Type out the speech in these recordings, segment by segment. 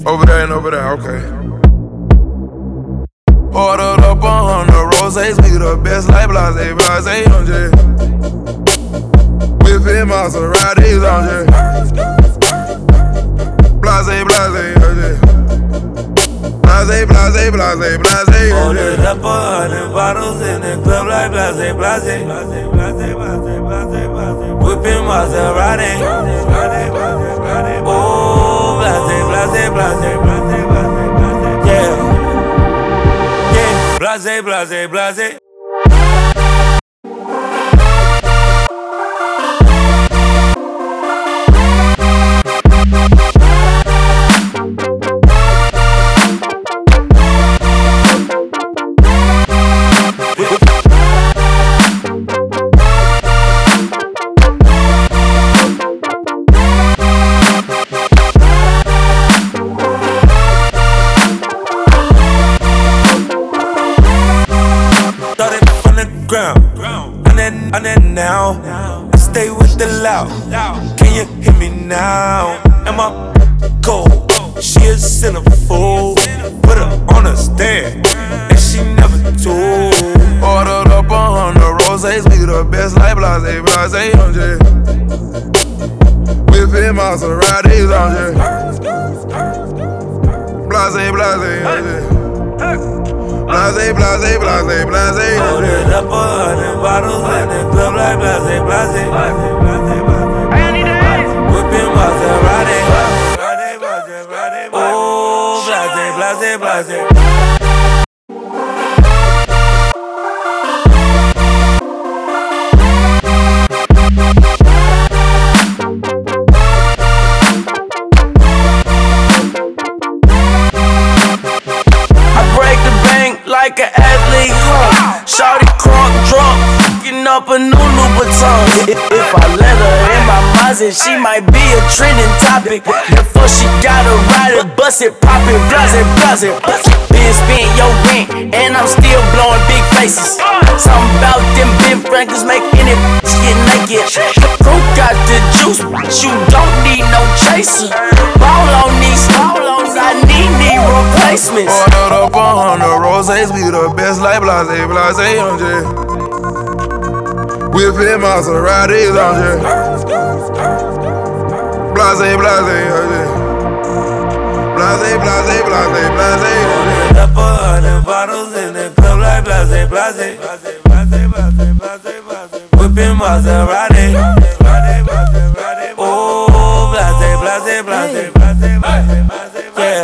Over there and over there, okay. Ordered up 100 roses, we the best like Blase, Blase on J. Whipping Maseratis on J. Blase, Blase on J. Blase, Blase, Blase, Blase on J. Ordered up 100 bottles in the club like Blase, Blase, Blase, Blase, Blase, Blase, Blase. Whipping Maserati. Oh, Blase, Blase, Blase, Blase, Blase, Blase. Yeah, yeah. Blase, Blase, Blase. On that now, I stay with the loud. Can you hear me now? Am I cold? She a centerfold. Put her on a stand, and she never told. Ordered up 100 roses, we the best like Blase, Blase on J. Whipping Maseratis on J. Blase, Blase on J. Blase, Blase, Blase, Blase. Ordered up 100 bottles in the club like Blase, Blase, Blase, Blase, Blase. Whipping Maserati. Oh, Blase, Blase, Blase. Like an athlete, Shawty crunk drunk, fucking up a new Louboutin. If I let her in my Mazda, she might be a trending topic. Before she got a rider, bust it, pop it, blase, blase. Been spent your rent, and I'm still blowing big faces. Something about them Ben Franklin's making it get naked. Crew got the juice, you don't need no chaser. Ball on these stalls, I need replacements. Ordered up 100 roses, we the best like Blase, Blase on J. Whipping Maseratis on J. Blase, Blase on J. Blase, Blase, Blase, Blase. Ordered up 100 bottles in the club like Blase, Blase, Blase, Blase, Blase, Blase, Blase. Whipping Maserati. Oh, Blase, Blase, Blase, Blase, Blase, Blase, yeah.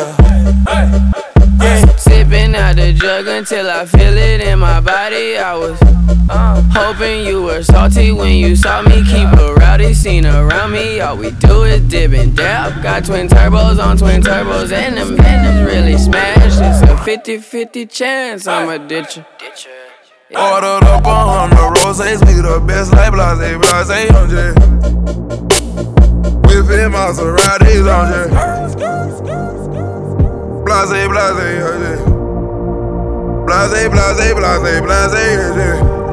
Sipping out the jug until I feel it in my body. I was hoping you were salty when you saw me. Keep a rowdy scene around me. All we do is dip and dab. Got twin turbos on twin turbos, and them phantoms really smash. It's a 50-50 chance I'ma ditch her. Ordered up 100 roses, we the best like Blase, Blase on J. Whipping Maseratis on J. Blase, Blase on J. Blase, Blase, Blase, Blase on J.